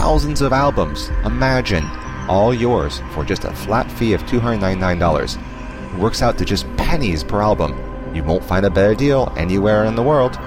thousands of albums. Imagine, all yours for just a flat fee of $299. It works out to just pennies per album. You won't find a better deal anywhere in the world.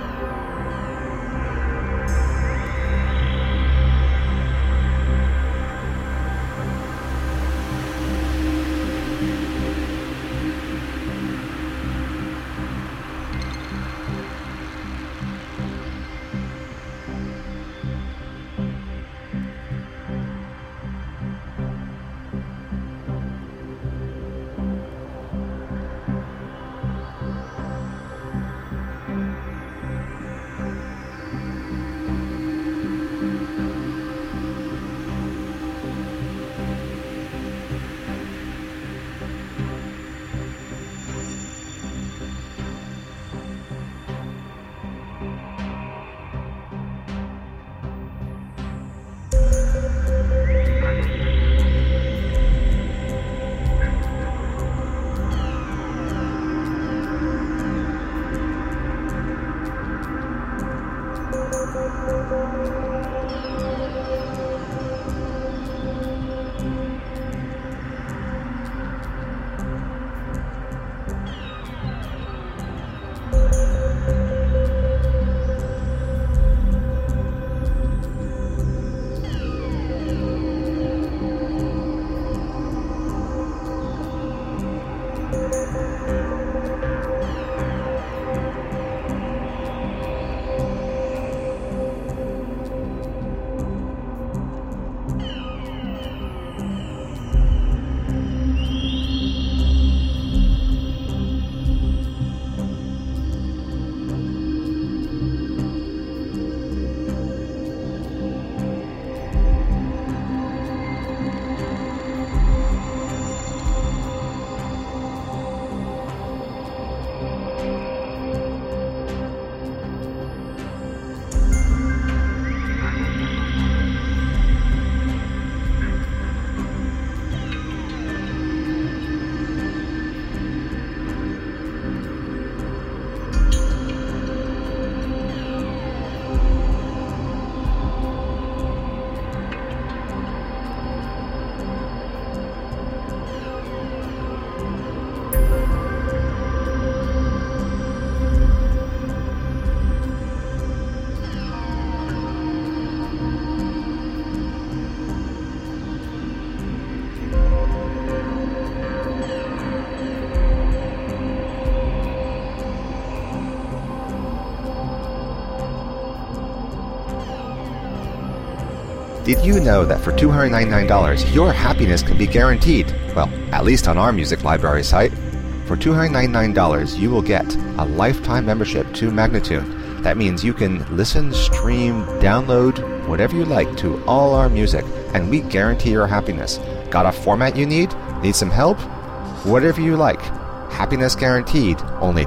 Did you know that for $299, your happiness can be guaranteed? Well, at least on our music library site. For $299, you will get a lifetime membership to Magnatune. That means you can listen, stream, download, whatever you like to all our music, and we guarantee your happiness. Got a format you need? Need some help? Whatever you like. Happiness guaranteed, only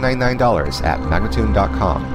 $299 at Magnatune.com.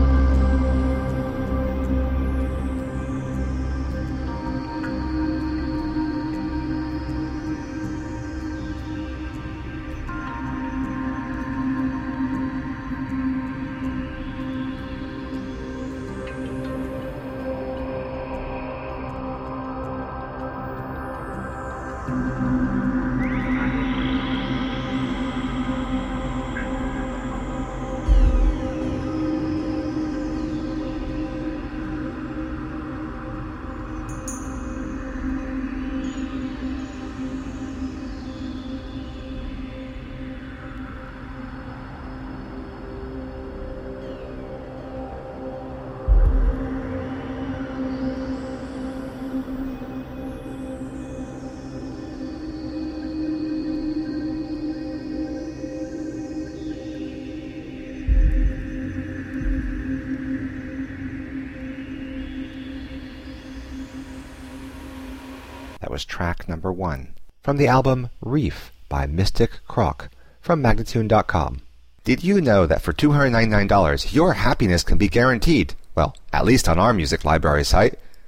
That was track number 1 from the album Reef by Mystic Croc from Magnatune.com. Did you know that for $299 your happiness can be guaranteed? Well, at least on our music library site.